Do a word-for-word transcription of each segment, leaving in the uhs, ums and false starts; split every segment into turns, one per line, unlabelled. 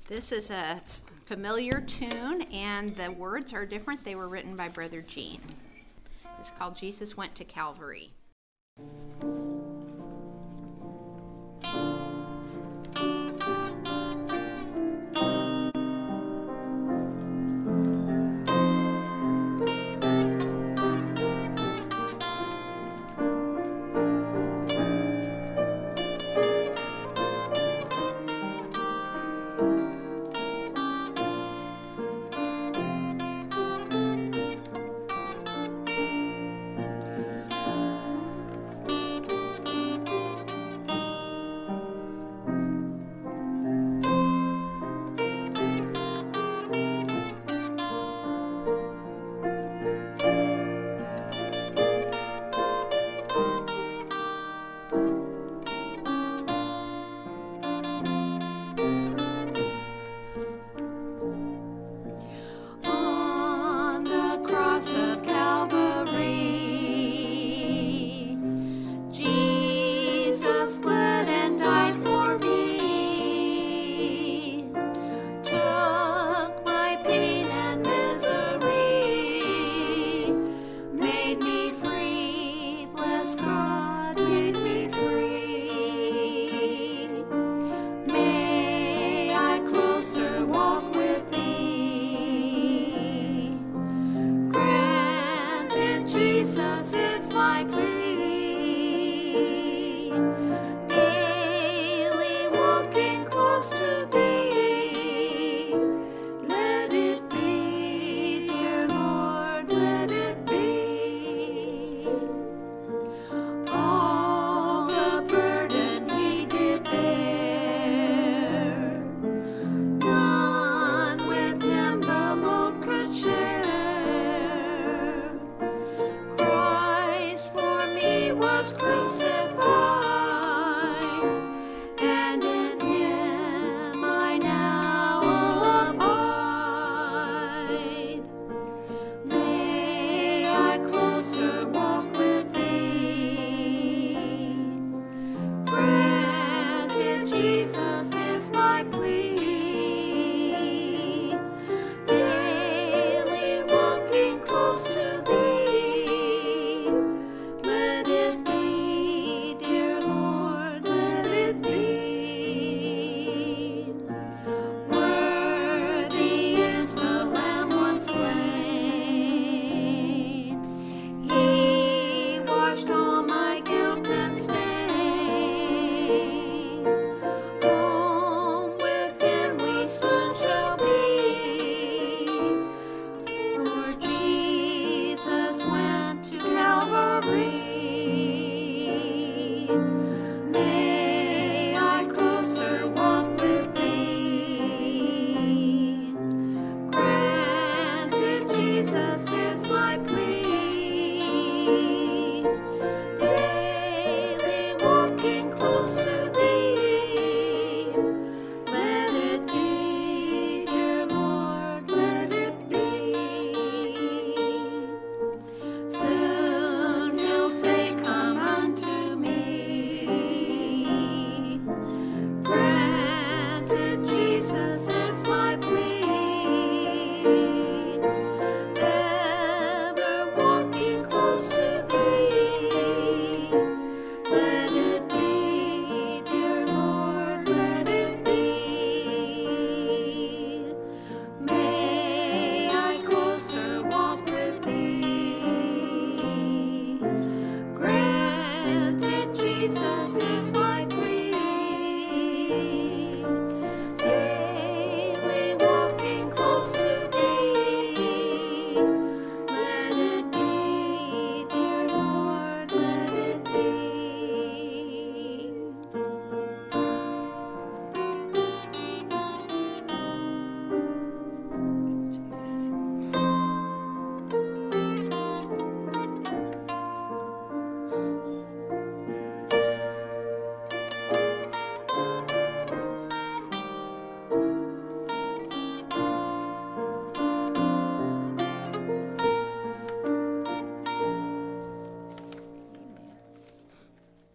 This is a familiar tune, and the words are different. They were written by Brother Gene. It's called Jesus Went to Calvary.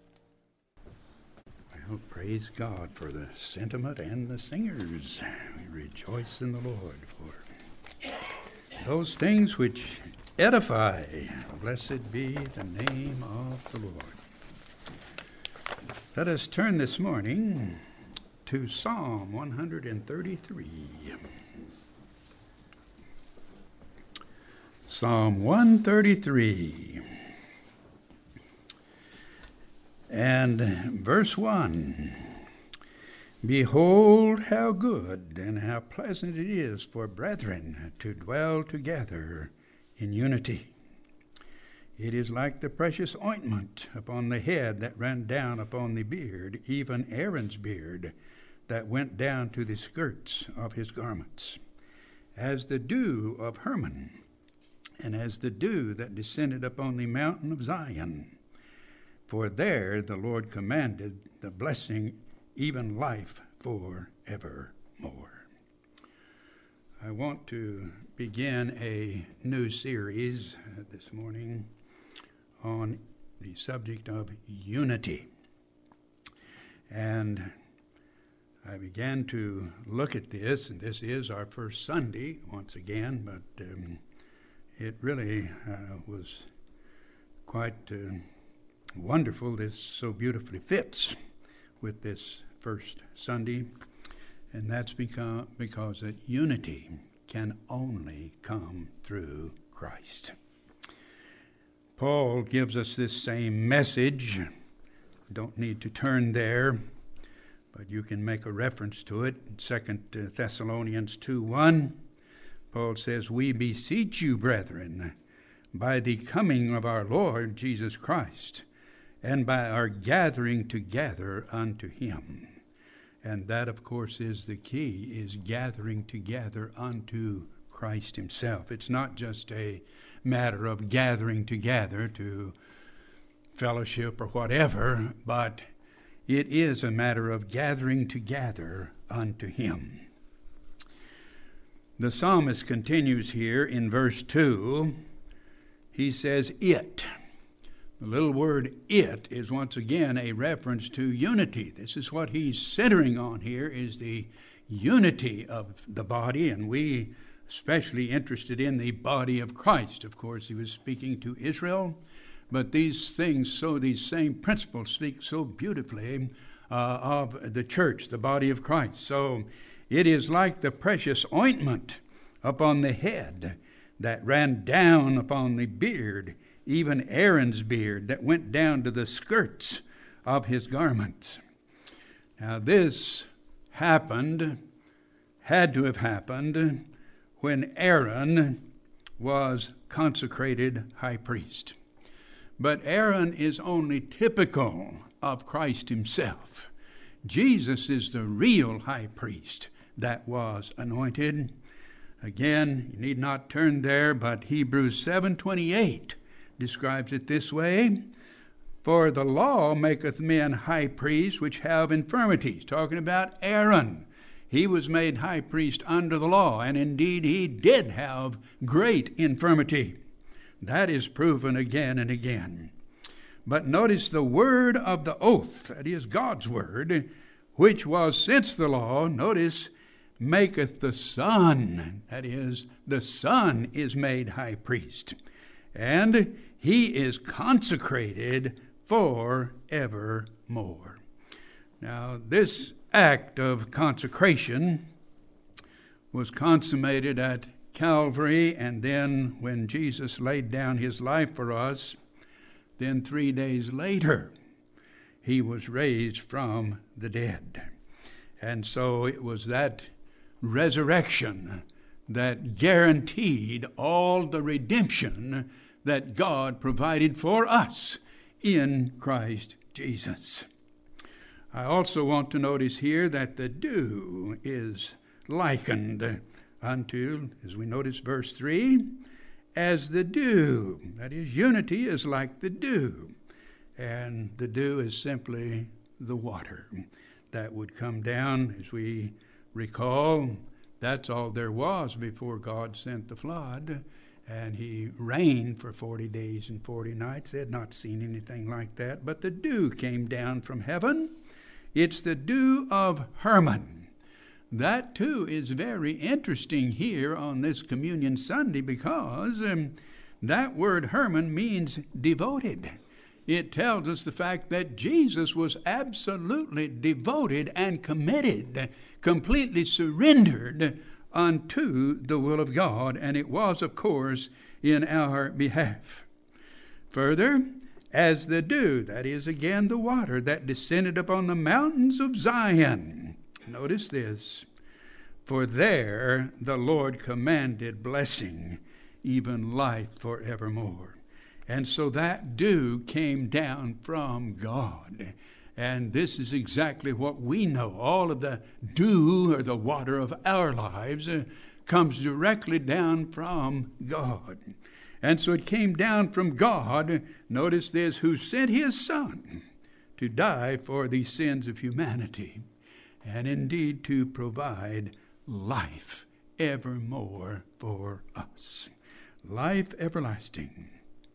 Praise God for the sentiment and the singers. We rejoice in the Lord for those things which edify. Blessed be the name of the Lord. Let us turn this morning to Psalm one thirty-three. Psalm one thirty-three. And verse one. Behold, how good and how pleasant it is for brethren to dwell together in unity. It is like the precious ointment upon the head that ran down upon the beard, even Aaron's beard, that went down to the skirts of his garments, as the dew of Hermon, and as the dew that descended upon the mountain of Zion. For there the Lord commanded the blessing, even life for evermore. I want to begin a new series uh, this morning on the subject of unity. And I began to look at this, and this is our first Sunday once again, but um, it really uh, was quite uh, wonderful. This so beautifully fits with this first Sunday, and that's because, because that unity can only come through Christ. Paul gives us this same message. Don't need to turn there, but you can make a reference to it in Second Thessalonians two one. Paul says, "We beseech you, brethren, by the coming of our Lord Jesus Christ, and by our gathering together unto him." And that, of course, is the key, is gathering together unto Christ himself. It's not just a matter of gathering together to fellowship or whatever, but it is a matter of gathering together unto him. The psalmist continues here in verse two. He says, "It." The little word "it" is once again a reference to unity. This is what he's centering on here, is the unity of the body, and we especially interested in the body of Christ. Of course, he was speaking to Israel, but these things, so these same principles speak so beautifully uh, of the church, the body of Christ. So it is like the precious ointment upon the head that ran down upon the beard, even Aaron's beard that went down to the skirts of his garments. Now this happened, had to have happened, when Aaron was consecrated high priest. But Aaron is only typical of Christ himself. Jesus is the real high priest that was anointed. Again, you need not turn there, but Hebrews seven twenty-eight describes it this way: "For the law maketh men high priests which have infirmities." Talking about Aaron. He was made high priest under the law, and indeed he did have great infirmity. That is proven again and again. But notice the word of the oath, that is God's word, which was since the law, notice, maketh the Son, that is, the Son is made high priest, and he is consecrated for evermore. Now, this act of consecration was consummated at Calvary, and then when Jesus laid down his life for us, then three days later, he was raised from the dead. And so it was that resurrection that guaranteed all the redemption that God provided for us in Christ Jesus. I also want to notice here that the dew is likened unto, as we notice verse three, as the dew. That is, unity is like the dew. And the dew is simply the water that would come down. As we recall, that's all there was before God sent the flood. And he reigned for forty days and forty nights. They had not seen anything like that. But the dew came down from heaven. It's the dew of Hermon. That too is very interesting here on this Communion Sunday, because um, that word Hermon means devoted. It tells us the fact that Jesus was absolutely devoted and committed, completely surrendered unto the will of God, and it was, of course, in our behalf. Further, as the dew, that is again the water that descended upon the mountains of Zion. Notice this, for there the Lord commanded blessing, even life forevermore. And so that dew came down from God. And this is exactly what we know. All of the dew, or the water of our lives, uh, comes directly down from God. And so it came down from God, notice this, who sent his Son to die for the sins of humanity, and indeed to provide life evermore for us. Life everlasting.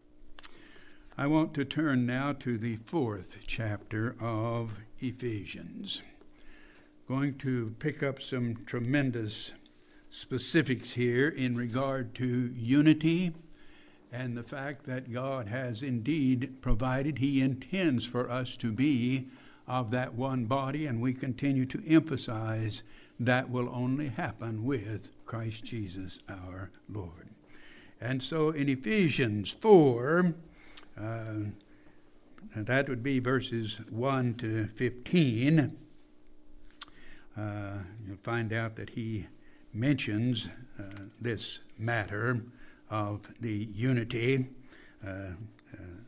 I want to turn now to the fourth chapter of Ephesians. Going to pick up some tremendous specifics here in regard to unity and the fact that God has indeed provided, he intends for us to be of that one body, and we continue to emphasize that will only happen with Christ Jesus our Lord. And so in Ephesians four, Uh, and that would be verses one to fifteen. Uh, you'll find out that he mentions uh, this matter of the unity. Uh, uh,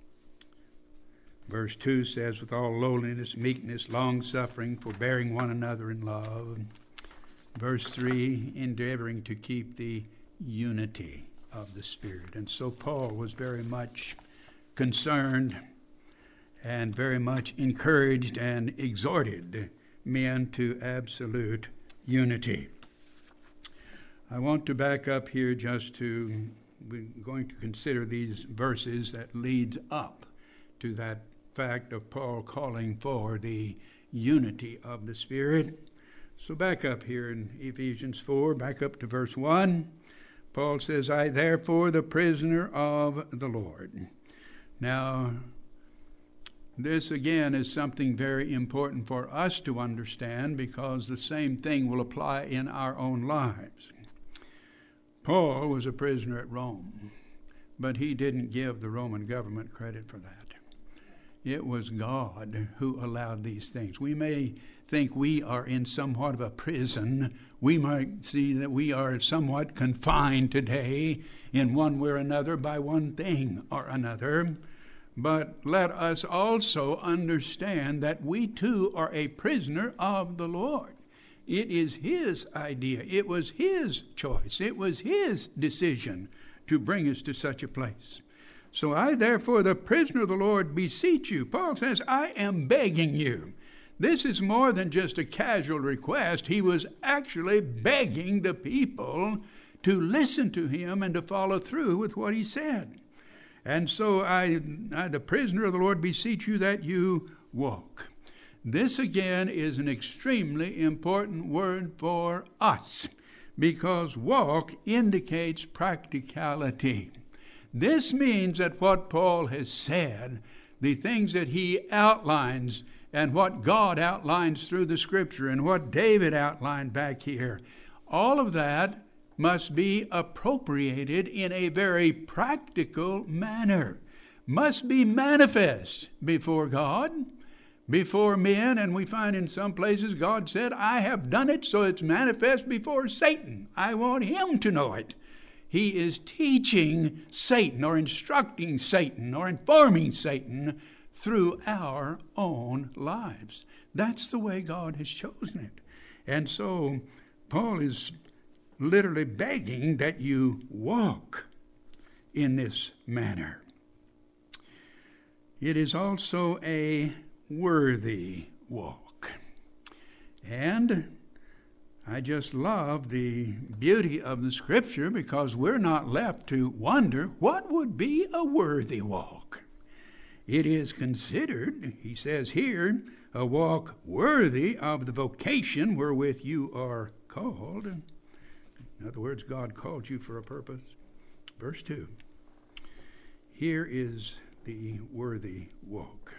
verse two says, with all lowliness, meekness, long-suffering, forbearing one another in love. Verse three, endeavoring to keep the unity of the Spirit. And so Paul was very much concerned and very much encouraged and exhorted men to absolute unity. I want to back up here just to, we're going to consider these verses that leads up to that fact of Paul calling for the unity of the Spirit. So back up here in Ephesians four, back up to verse one. Paul says, I therefore, the prisoner of the Lord. Now, this again is something very important for us to understand, because the same thing will apply in our own lives. Paul was a prisoner at Rome, but he didn't give the Roman government credit for that. It was God who allowed these things. We may think we are in somewhat of a prison. We might see that we are somewhat confined today in one way or another by one thing or another. But let us also understand that we too are a prisoner of the Lord. It is his idea. It was his choice. It was his decision to bring us to such a place. So I, therefore, the prisoner of the Lord, beseech you. Paul says, I am begging you. This is more than just a casual request. He was actually begging the people to listen to him and to follow through with what he said. And so I, I, the prisoner of the Lord, beseech you that you walk. This again is an extremely important word for us, because walk indicates practicality. This means that what Paul has said, the things that he outlines, and what God outlines through the Scripture, and what David outlined back here, all of that must be appropriated in a very practical manner, must be manifest before God, before men. And we find in some places God said, I have done it so it's manifest before Satan. I want him to know it. He is teaching Satan, or instructing Satan, or informing Satan through our own lives. That's the way God has chosen it. And so Paul is literally begging that you walk in this manner. It is also a worthy walk. And I just love the beauty of the Scripture, because we're not left to wonder what would be a worthy walk. It is considered, he says here, a walk worthy of the vocation wherewith you are called. In other words, God called you for a purpose. Verse two. Here is the worthy walk.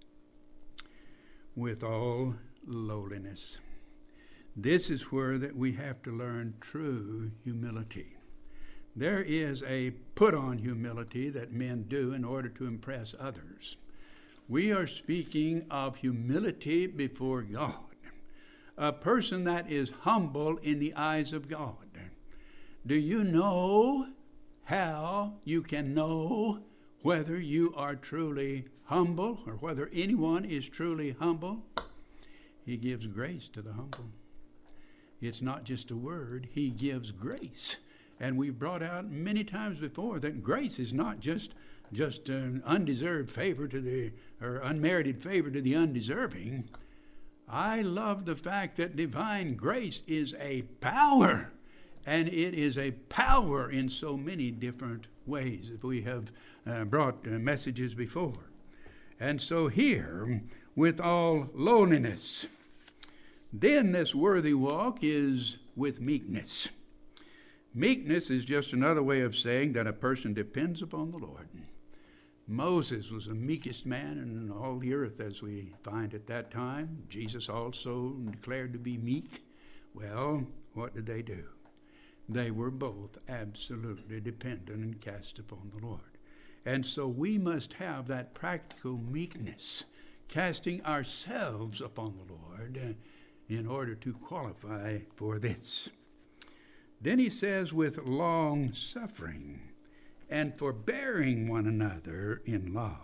With all lowliness. This is where that we have to learn true humility. There is a put-on humility that men do in order to impress others. We are speaking of humility before God. A person that is humble in the eyes of God. Do you know how you can know whether you are truly humble or whether anyone is truly humble? He gives grace to the humble. It's not just a word. He gives grace. And we've brought out many times before that grace is not just just an undeserved favor to the, or unmerited favor to the undeserving. I love the fact that divine grace is a power, and it is a power in so many different ways that we have uh, brought uh, messages before. And so here, with all lowliness, then this worthy walk is with meekness. Meekness is just another way of saying that a person depends upon the Lord. Moses was the meekest man in all the earth as we find at that time. Jesus also declared to be meek. Well, what did they do? They were both absolutely dependent and cast upon the Lord. And so we must have that practical meekness, casting ourselves upon the Lord in order to qualify for this. Then he says, with long suffering and forbearing one another in love.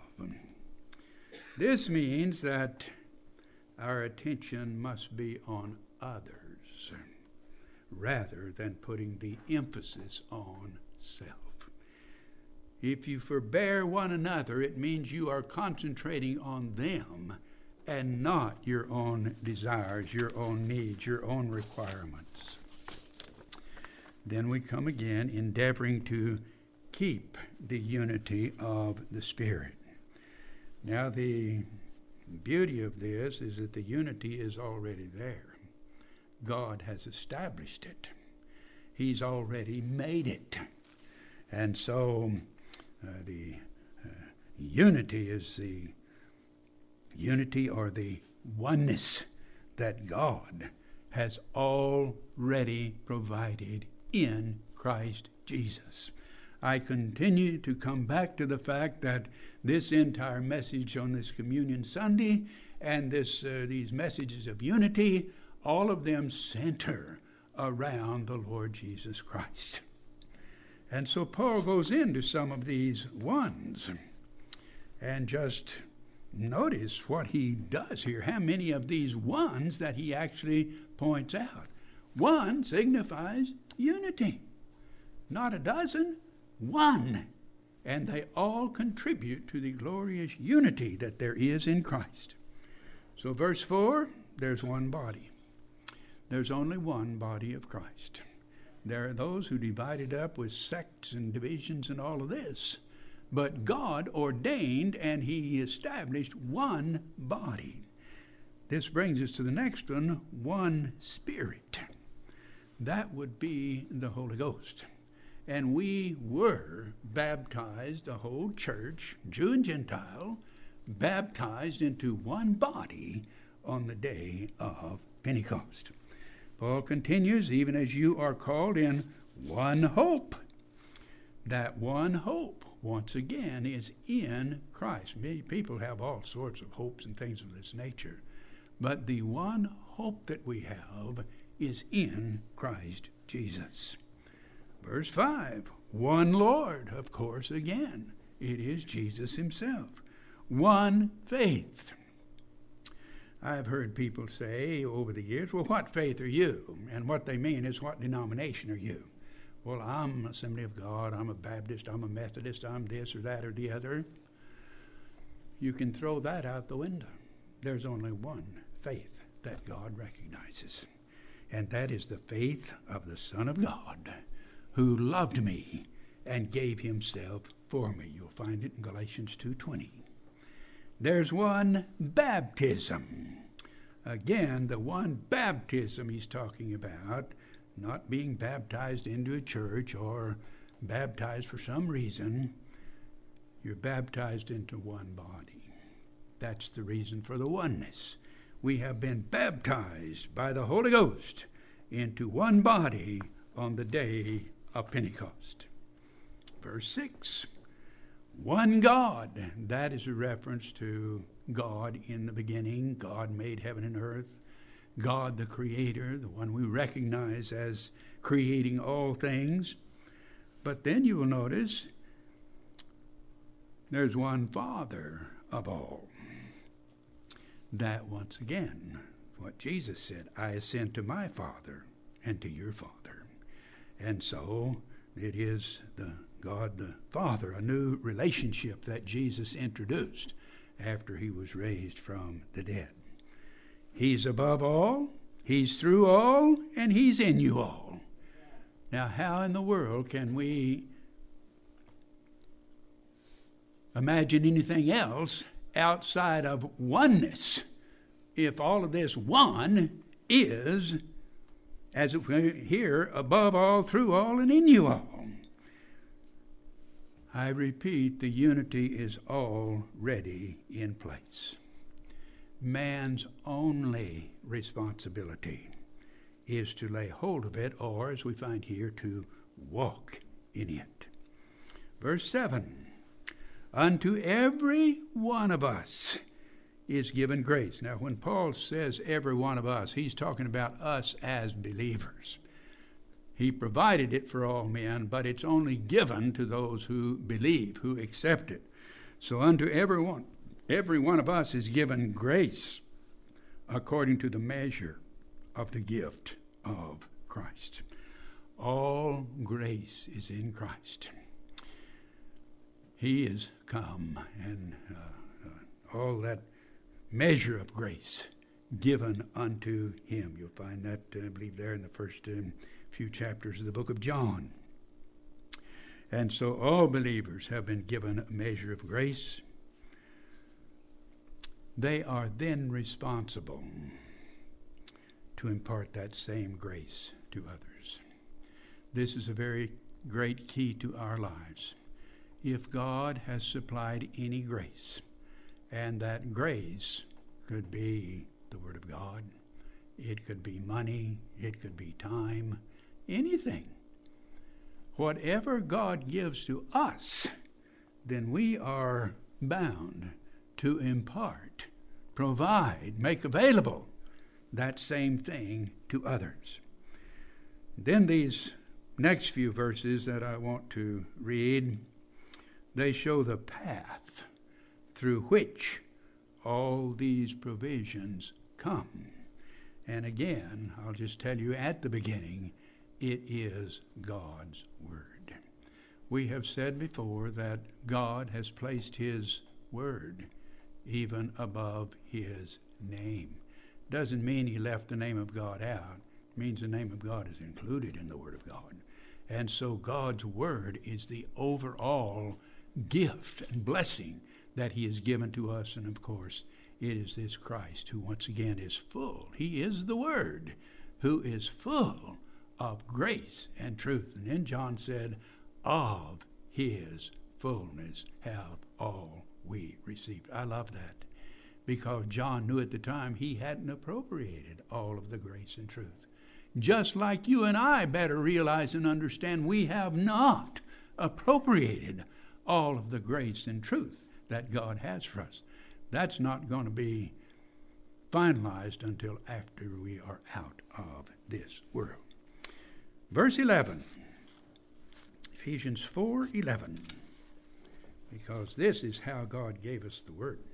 This means that our attention must be on others rather than putting the emphasis on self. If you forbear one another, it means you are concentrating on them and not your own desires, your own needs, your own requirements. Then we come again, endeavoring to keep the unity of the Spirit. Now, the beauty of this is that the unity is already there. God has established it. He's already made it. And so uh, the uh, unity is the unity or the oneness that God has already provided in Christ Jesus. I continue to come back to the fact that this entire message on this Communion Sunday and this uh, these messages of unity, all of them center around the Lord Jesus Christ. And so Paul goes into some of these ones and just notice what he does here, how many of these ones that he actually points out. One signifies unity. Not a dozen, one. And they all contribute to the glorious unity that there is in Christ. So verse four, there's one body. There's only one body of Christ. There are those who divide it up with sects and divisions and all of this. But God ordained and he established one body. This brings us to the next one, one Spirit. That would be the Holy Ghost. And we were baptized, the whole church, Jew and Gentile, baptized into one body on the day of Pentecost. Paul continues, even as you are called in one hope. That one hope, once again, is in Christ. Many people have all sorts of hopes and things of this nature. But the one hope that we have is in Christ Jesus. Verse five, one Lord, of course, again. It is Jesus himself. One faith. I've heard people say over the years, well, what faith are you? And what they mean is, what denomination are you? Well, I'm Assembly of God, I'm a Baptist, I'm a Methodist, I'm this or that or the other. You can throw that out the window. There's only one faith that God recognizes. And that is the faith of the Son of God, who loved me and gave himself for me. You'll find it in Galatians two twenty. There's one baptism. Again, the one baptism he's talking about, not being baptized into a church or baptized for some reason. You're baptized into one body. That's the reason for the oneness. We have been baptized by the Holy Ghost into one body on the day of Pentecost. Verse six, one God. That is a reference to God in the beginning. God made heaven and earth. God the Creator, the one we recognize as creating all things. But then you will notice there's one Father of all. That, once again, what Jesus said, I ascend to my Father and to your Father. And so it is the God the Father, a new relationship that Jesus introduced after he was raised from the dead. He's above all, he's through all, and he's in you all. Now, how in the world can we imagine anything else outside of oneness if all of this one is, as it were here, above all, through all, and in you all? I repeat, the unity is already in place. Man's only responsibility is to lay hold of it, or, as we find here, to walk in it. Verse seven, unto every one of us is given grace. Now, when Paul says every one of us, he's talking about us as believers. He provided it for all men, but it's only given to those who believe, who accept it. So unto everyone, every one of us is given grace according to the measure of the gift of Christ. All grace is in Christ. He is come, and uh, uh, all that measure of grace given unto him. You'll find that, uh, I believe, there in the first um, few chapters of the book of John. And so all believers have been given a measure of grace. They are then responsible to impart that same grace to others. This is a very great key to our lives. If God has supplied any grace, and that grace could be the Word of God, it could be money, it could be time, anything. Whatever God gives to us, then we are bound to impart, provide, make available that same thing to others. Then these next few verses that I want to read, they show the path through which all these provisions come. And again, I'll just tell you at the beginning, it is God's Word. We have said before that God has placed His Word even above His name. Doesn't mean He left the name of God out. It means the name of God is included in the Word of God. And so God's Word is the overall gift and blessing that He has given to us. And of course, it is this Christ who once again is full. He is the Word who is full of grace and truth. And then John said, of His fullness have all we received. I love that, because John knew at the time he hadn't appropriated all of the grace and truth. Just like you and I better realize and understand, we have not appropriated all of the grace and truth that God has for us. That's not going to be finalized until after we are out of this world. Verse eleven, Ephesians four eleven, because this is how God gave us the Word.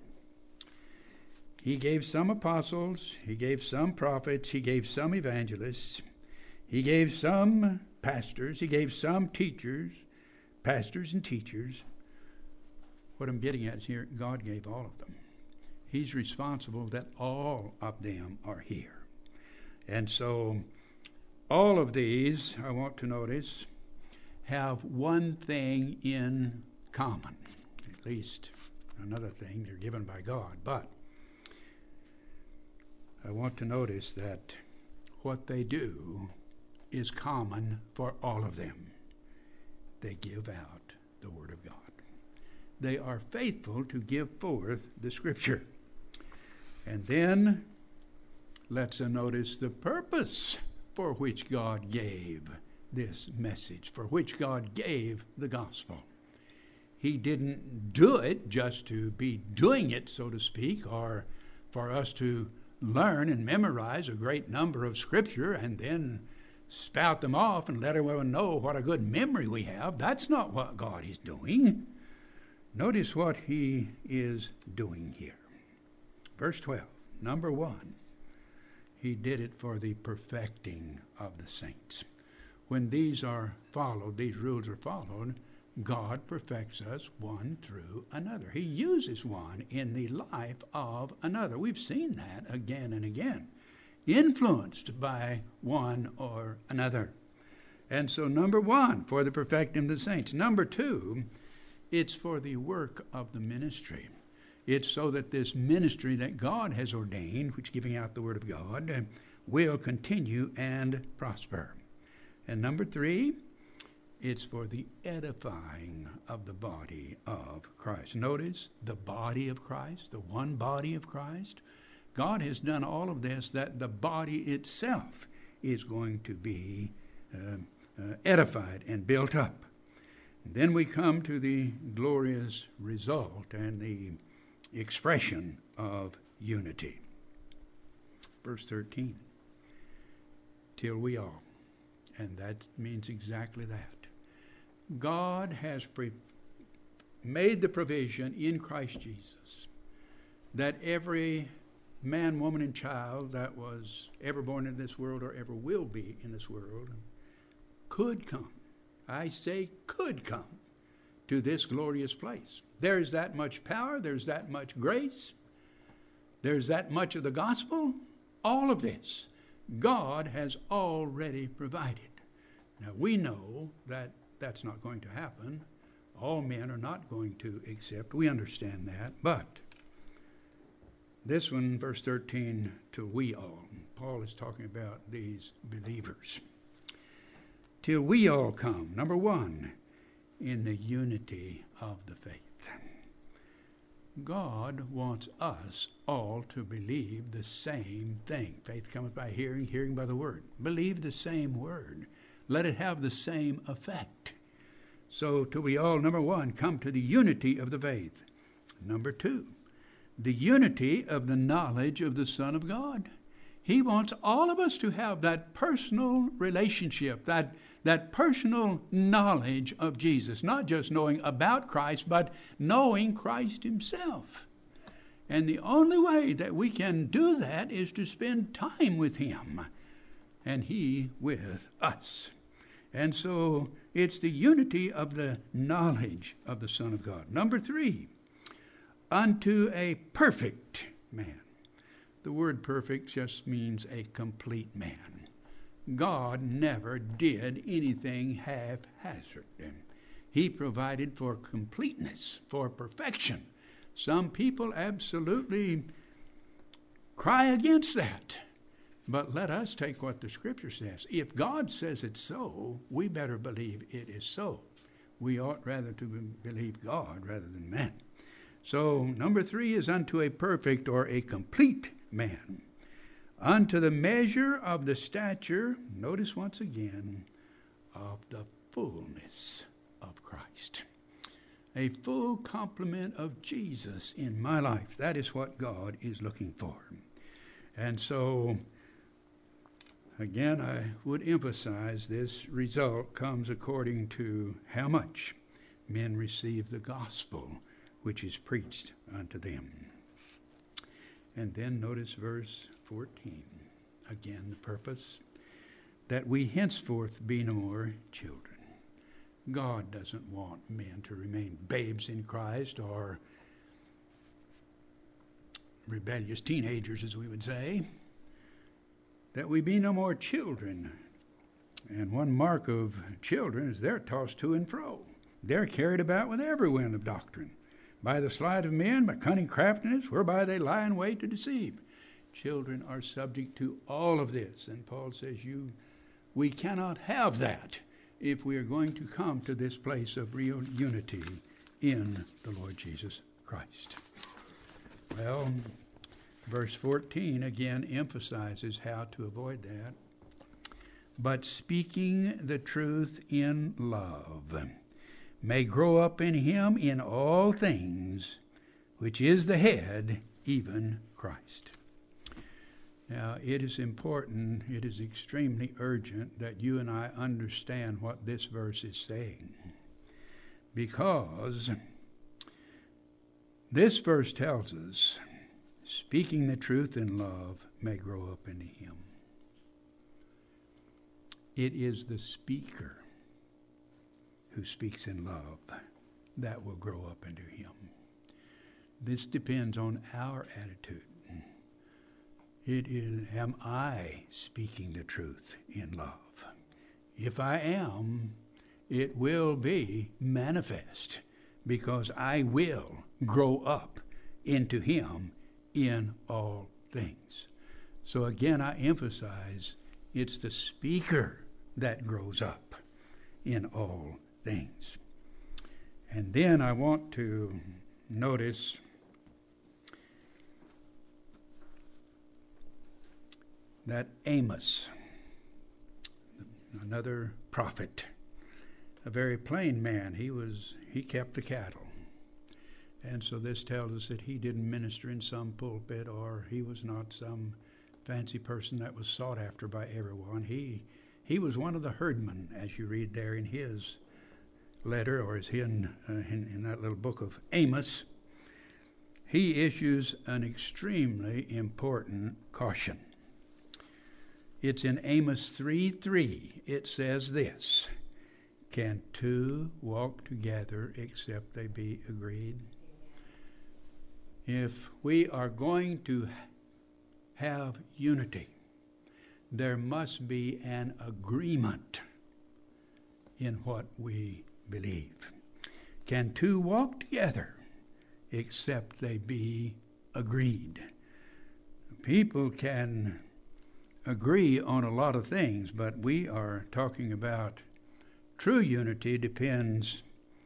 He gave some apostles, He gave some prophets, He gave some evangelists, He gave some pastors, He gave some teachers, pastors and teachers. What I'm getting at is here, God gave all of them. He's responsible that all of them are here. And so all of these, I want to notice, have one thing in common. At least another thing. They're given by God. But I want to notice that what they do is common for all of them. They give out the Word of God. They are faithful to give forth the Scripture. And then let's notice the purpose for which God gave this message, for which God gave the gospel. He didn't do it just to be doing it, so to speak, or for us to learn and memorize a great number of Scripture and then spout them off and let everyone know what a good memory we have. That's not what God is doing. Notice what he is doing here. Verse twelve, number one, he did it for the perfecting of the saints. When these are followed, these rules are followed, God perfects us one through another. He uses one in the life of another. We've seen that again and again, influenced by one or another. And so number one, for the perfecting of the saints. Number two, it's for the work of the ministry. It's so that this ministry that God has ordained, which is giving out the Word of God, will continue and prosper. And number three, it's for the edifying of the body of Christ. Notice the body of Christ, the one body of Christ. God has done all of this that the body itself is going to be uh, uh, edified and built up. And then we come to the glorious result and the expression of unity. Verse thirteen, till we all, and that means exactly that. God has pre- made the provision in Christ Jesus that every man, woman, and child that was ever born in this world or ever will be in this world could come. I say could come to this glorious place. There's that much power. There's that much grace. There's that much of the gospel. All of this God has already provided. Now we know that that's not going to happen. All men are not going to accept. We understand that. But this one, verse thirteen, to we all. Paul is talking about these believers. Till we all come, number one, in the unity of the faith. God wants us all to believe the same thing. Faith cometh by hearing, hearing by the word. Believe the same word. Let it have the same effect. So till we all, number one, come to the unity of the faith. Number two, the unity of the knowledge of the Son of God. He wants all of us to have that personal relationship, that, that personal knowledge of Jesus, not just knowing about Christ, but knowing Christ himself. And the only way that we can do that is to spend time with him, and he with us. And so it's the unity of the knowledge of the Son of God. Number three, unto a perfect man. The word perfect just means a complete man. God never did anything haphazard. He provided for completeness, for perfection. Some people absolutely cry against that. But let us take what the Scripture says. If God says it's so, we better believe it is so. We ought rather to believe God rather than man. So number three is unto a perfect or a complete man, unto the measure of the stature, notice once again, of the fullness of Christ. A full complement of Jesus in my life. That is what God is looking for. And so, again, I would emphasize this result comes according to how much men receive the gospel which is preached unto them. And then notice verse fourteen. Again, the purpose, that we henceforth be no more children. God doesn't want men to remain babes in Christ or rebellious teenagers, as we would say. That we be no more children. And one mark of children is they're tossed to and fro. They're carried about with every wind of doctrine. by the sleight of men, by cunning craftiness, whereby they lie in wait to deceive. Children are subject to all of this. And Paul says you, we cannot have that if we are going to come to this place of real unity in the Lord Jesus Christ. Well, verse fourteen again emphasizes how to avoid that. But speaking the truth in love may grow up in him in all things, which is the head, even Christ. Now, it is important, it is extremely urgent that you and I understand what this verse is saying. Because this verse tells us, speaking the truth in love may grow up into him. It is the speaker who speaks in love that will grow up into him. This depends on our attitude. It is, am I speaking the truth in love? If I am, it will be manifest because I will grow up into him in all things. So again, I emphasize it's the speaker that grows up in all things. And then I want to notice that Amos, another prophet, a very plain man, he was he kept the cattle. And so this tells us that he didn't minister in some pulpit, or he was not some fancy person that was sought after by everyone. He he was one of the herdmen, as you read there in his letter, or is in, uh, in in that little book of Amos. He issues an extremely important caution. It's in Amos three three. It says this, can two walk together except they be agreed? If we are going to have unity, there must be an agreement in what we believe. Can two walk together except they be agreed? People can agree on a lot of things, but we are talking about true unity depends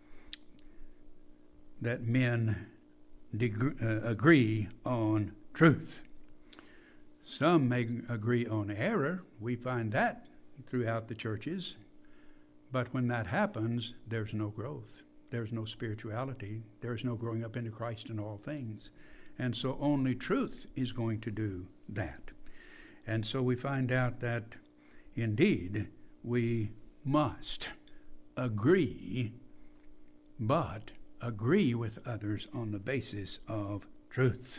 that men deg- uh, agree on truth. Some may agree on error. We find that throughout the churches. But when that happens, there's no growth. There's no spirituality. There's no growing up into Christ in all things. And so only truth is going to do that. And so we find out that, indeed, we must agree, but agree with others on the basis of truth.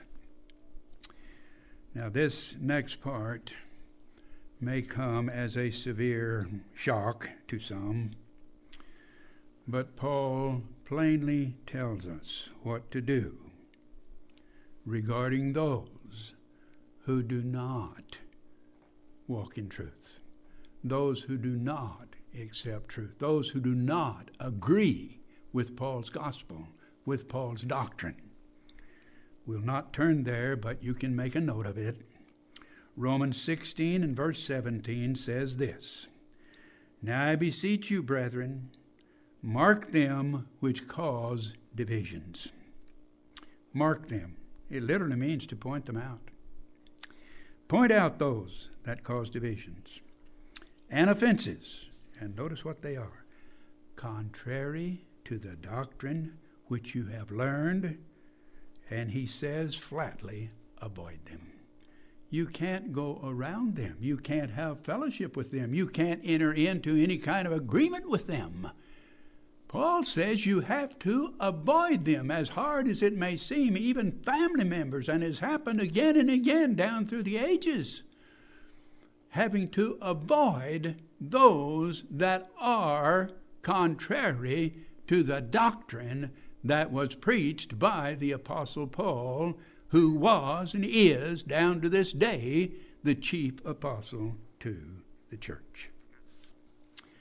Now, this next part may come as a severe shock to some, but Paul plainly tells us what to do regarding those who do not walk in truth, those who do not accept truth, those who do not agree with Paul's gospel, with Paul's doctrine. We'll not turn there, but you can make a note of it. Romans sixteen and verse seventeen says this, now I beseech you, brethren, mark them which cause divisions. Mark them. It literally means to point them out. Point out those that cause divisions and offenses. And notice what they are. Contrary to the doctrine which you have learned. And he says flatly, avoid them. You can't go around them. You can't have fellowship with them. You can't enter into any kind of agreement with them. Paul says you have to avoid them, as hard as it may seem, even family members, and has happened again and again down through the ages. Having to avoid those that are contrary to the doctrine that was preached by the Apostle Paul, who was and is, down to this day, the chief apostle to the church.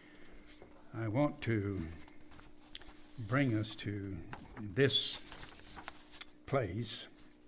I want to bring us to this place,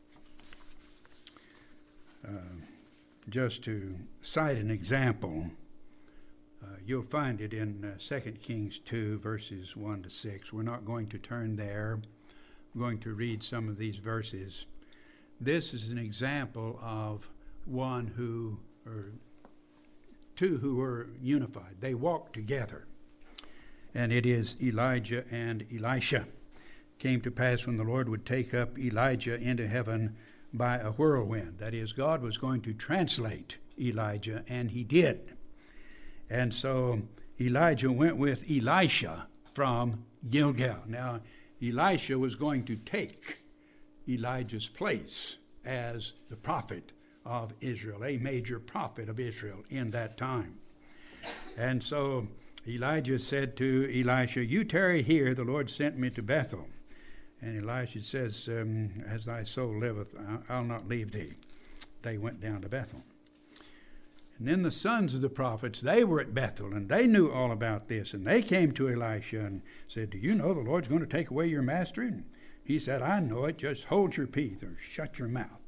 uh, just to cite an example, uh, you'll find it in uh, Second Kings two, verses one to six. We're not going to turn there. I'm going to read some of these verses. This is an example of one who, or two who were unified. They walked together. And it is Elijah and Elisha. Came to pass when the Lord would take up Elijah into heaven by a whirlwind. That is, God was going to translate Elijah, and he did. And so Elijah went with Elisha from Gilgal. Now, Elisha was going to take Elijah's place as the prophet of Israel, a major prophet of Israel in that time. And so Elijah said to Elisha, "You tarry here, the Lord sent me to Bethel." And Elisha says, um, "As thy soul liveth, I'll not leave thee." They went down to Bethel. And then the sons of the prophets, they were at Bethel, and they knew all about this. And they came to Elisha and said, "Do you know the Lord's going to take away your master?" And he said, "I know it. Just hold your peace or shut your mouth."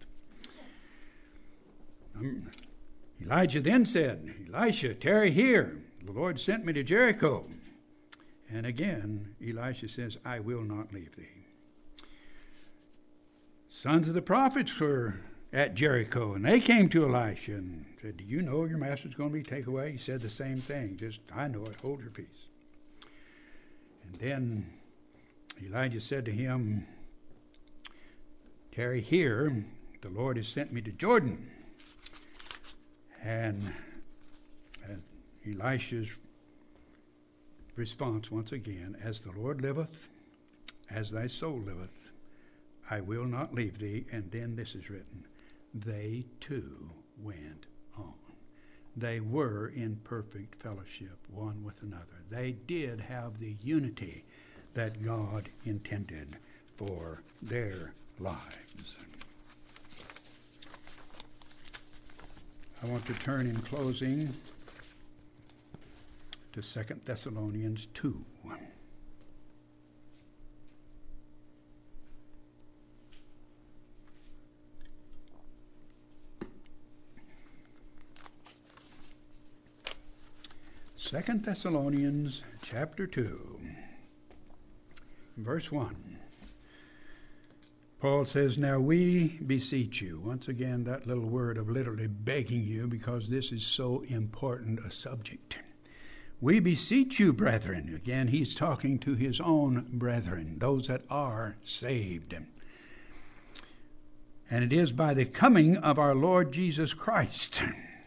Um, Elijah then said, "Elisha, tarry here. The Lord sent me to Jericho." And again, Elisha says, "I will not leave thee." Sons of the prophets were at Jericho, and they came to Elisha and said, "Do you know your master's going to be taken away?" He said the same thing, just, "I know it, hold your peace." And then Elijah said to him, "Tarry here, the Lord has sent me to Jordan." And, and Elisha's response once again, "As the Lord liveth, as thy soul liveth, I will not leave thee." And then this is written, they too went on. They were in perfect fellowship one with another. They did have the unity that God intended for their lives. I want to turn in closing to Second Thessalonians two. Second Thessalonians chapter two, verse one. Paul says, "Now we beseech you." Once again, that little word of literally begging you, because this is so important a subject. "We beseech you, brethren." Again, he's talking to his own brethren, those that are saved. "And it is by the coming of our Lord Jesus Christ."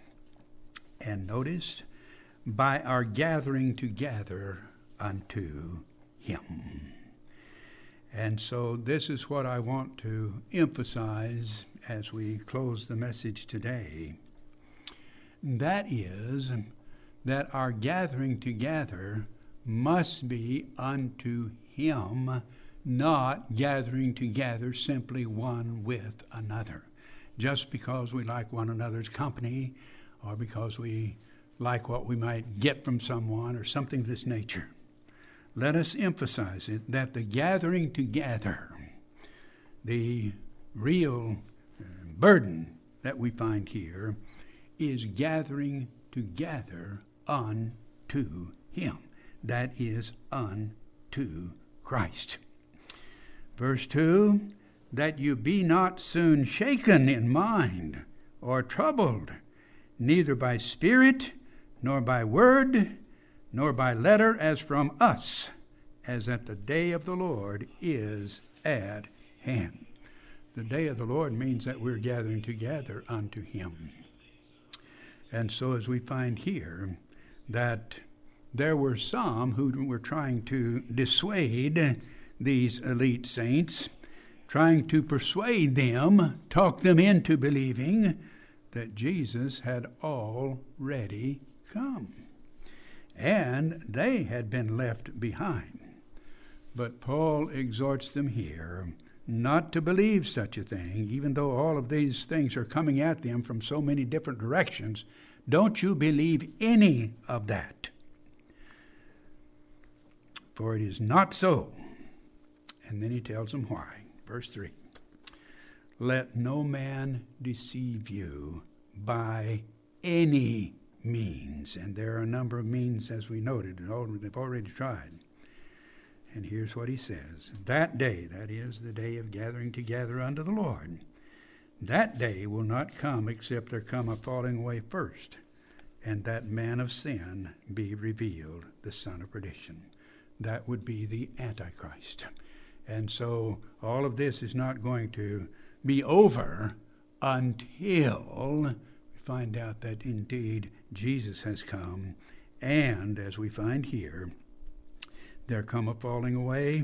And notice, "by our gathering together unto him." And so this is what I want to emphasize as we close the message today. That is, that our gathering together must be unto him, not gathering together simply one with another. Just because we like one another's company, or because we like what we might get from someone, or something of this nature. Let us emphasize it, that the gathering together, the real burden that we find here, is gathering together unto him. That is, unto Christ. Verse two, "That you be not soon shaken in mind, or troubled, neither by spirit, nor by word, nor by letter as from us, as that the day of the Lord is at hand." The day of the Lord means that we're gathering together unto him. And so as we find here, that there were some who were trying to dissuade these elite saints, trying to persuade them, talk them into believing that Jesus had already come. And they had been left behind. But Paul exhorts them here not to believe such a thing, even though all of these things are coming at them from so many different directions. Don't you believe any of that. For it is not so. And then he tells them why. Verse three. let no man deceive you by any means. And there are a number of means, as we noted, they've already tried. And here's what he says. That day, that is the day of gathering together unto the Lord, that day will not come except there come a falling away first, and that man of sin be revealed, the son of perdition. That would be the Antichrist. And so all of this is not going to be over until we find out that indeed Jesus has come. And as we find here, there come a falling away,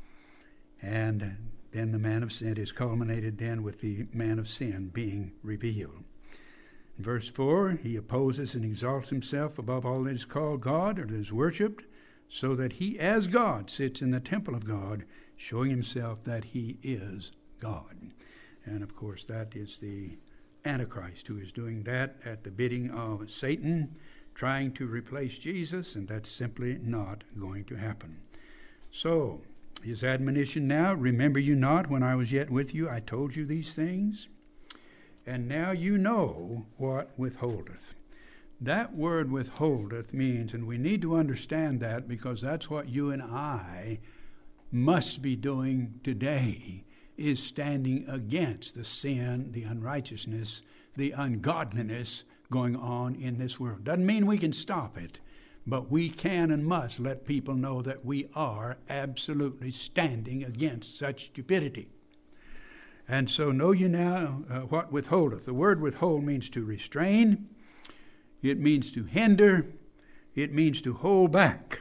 and then the man of sin is culminated then with the man of sin being revealed. In verse four, he opposes and exalts himself above all that is called God or that is worshipped, so that he as God sits in the temple of God, showing himself that he is God. And of course that is the Antichrist who is doing that at the bidding of Satan, trying to replace Jesus, and that's simply not going to happen. So, his admonition now, remember you not when I was yet with you, I told you these things, and now you know what withholdeth. That word withholdeth means, and we need to understand that because that's what you and I must be doing today, is standing against the sin, the unrighteousness, the ungodliness going on in this world. Doesn't mean we can stop it, but we can and must let people know that we are absolutely standing against such stupidity. And so know you now uh, what withholdeth. The word withhold means to restrain. It means to hinder. It means to hold back.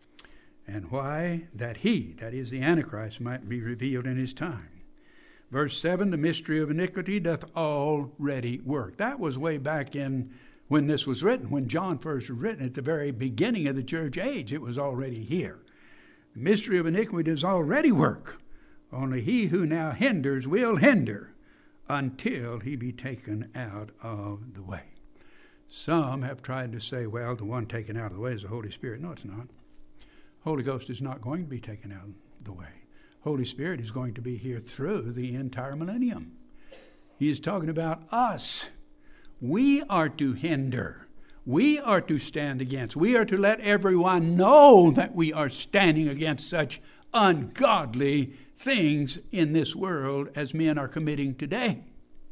And why? That he, that is the Antichrist, might be revealed in his time. Verse seven, the mystery of iniquity doth already work. That was way back in when this was written, when John first was written at the very beginning of the church age. It was already here. The mystery of iniquity does already work. Only he who now hinders will hinder until he be taken out of the way. Some have tried to say, well, the one taken out of the way is the Holy Spirit. No, it's not. Holy Ghost is not going to be taken out of the way. Holy Spirit is going to be here through the entire millennium. He is talking about us. We are to hinder. We are to stand against. We are to let everyone know that we are standing against such ungodly things in this world as men are committing today.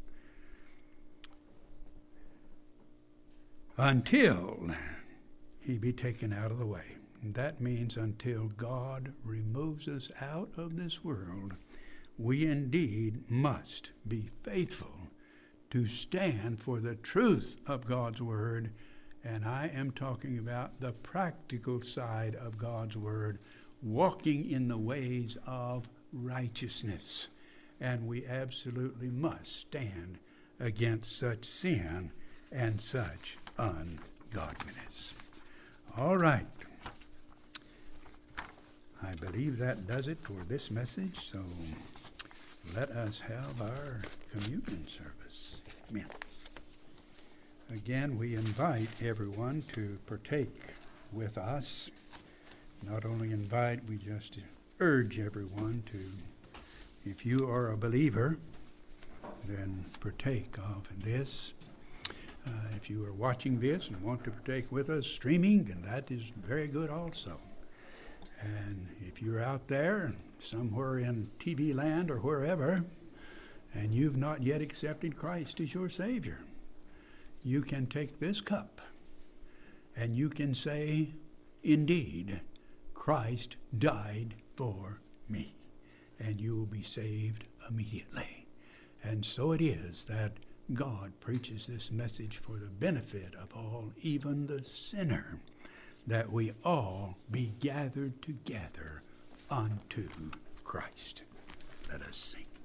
Until he be taken out of the way. And that means until God removes us out of this world, we indeed must be faithful to stand for the truth of God's Word. And I am talking about the practical side of God's Word, walking in the ways of righteousness. And we absolutely must stand against such sin and such ungodliness. All right. I believe that does it for this message, so let us have our communion service. Amen. Again, we invite everyone to partake with us. Not only invite, we just urge everyone to, if you are a believer, then partake of this. Uh, if you are watching this and want to partake with us streaming, then that is very good also. And if you're out there somewhere in T V land or wherever, and you've not yet accepted Christ as your Savior, you can take this cup and you can say, indeed, Christ died for me, and you will be saved immediately. And so it is that God preaches this message for the benefit of all, even the sinner, that we all be gathered together unto Christ. Let us sing.